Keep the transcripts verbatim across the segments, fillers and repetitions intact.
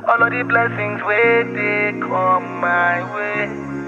All of the blessings where they come my way.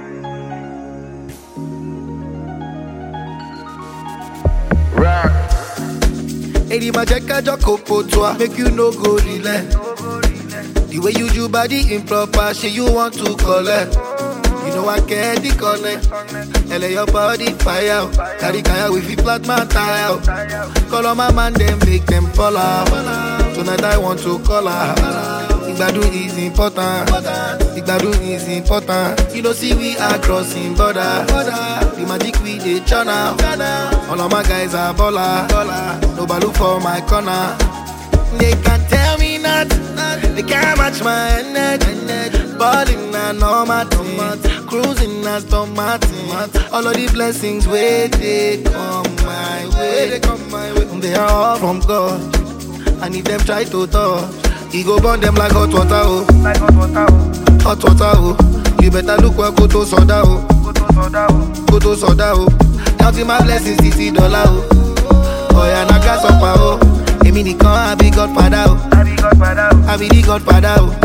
Rock. Eri ma check a joko toi, make you no go relent. The way you do body improper, shit you want to collect. You know I get the connect. L A your body fire. Carry kaya with you flat man tire. Call on my man, then make them fall out. Tonight I want to call her. Igbadu is important. Igbadu is important. You know see we are crossing border. The magic we dey channel. All of my guys are baller. No balu for my corner. They can't tell me nothing. They can't match my energy. Balling and normal thing. Cruising as Tom Martin. All of the blessings where they come my way. They come my way. They are all from God. And if them try to touch, he go burn them like hot water, oh. Like hot water, oh. Hot water, oh. You better look where go to soda, oh. Go to soda, oh. Go to soda, oh. Counting my blessings, sixty dollar, oh. Oh yeah, na gas up, oh. Emi ni kan, I be Godfather, oh. I be Godfather, oh. I be the Godfather, oh.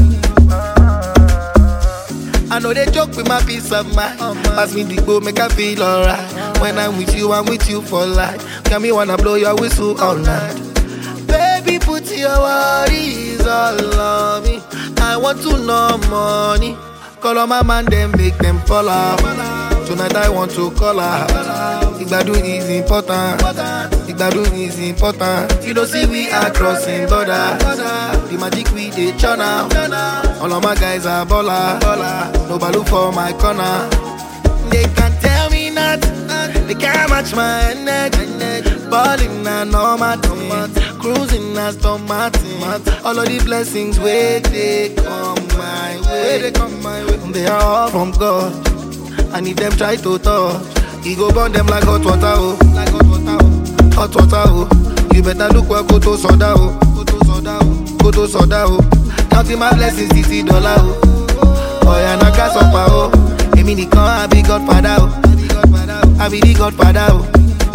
I know they joke with my peace of mind. Pass me the go, make I feel alright. When I'm with you, I'm with you for life. Can me wanna blow your whistle all night. Baby, put your worries all on me. I want to know money. Call on my man, then make them fall out. Tonight I want to call her. Igbadu is important. Igbadu is important. You don't see we are crossing border. The magic we dey channel. All of my guys are baller. No balu for my corner. They can't tell me nothing. They can't match my energy. Balling and normal thing. Cruising as Tom Martin. All of the blessings where they come my way. They come my way. They are all from God. And if them try to touch, he go burn them like hot water, oh. Like hot water, oh. Hot water, oh. You better look where go to soda, oh. Go to soda, oh. Go to soda, oh. Counting my blessings, sixty dollar, oh. Oh yeah, na gas up, oh. Emi ni kan, I be Godfather, oh. I be the Godfather, oh.